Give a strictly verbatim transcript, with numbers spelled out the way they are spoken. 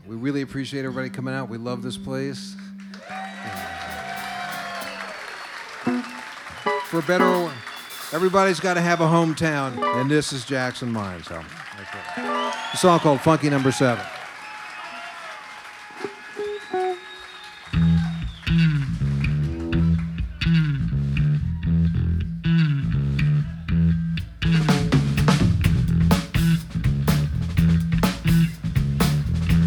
We really appreciate everybody coming out. We love this place. For better or worse, everybody's got to have a hometown, and this is Jackson Mine. So, that's it. A song called Funky Number Seven.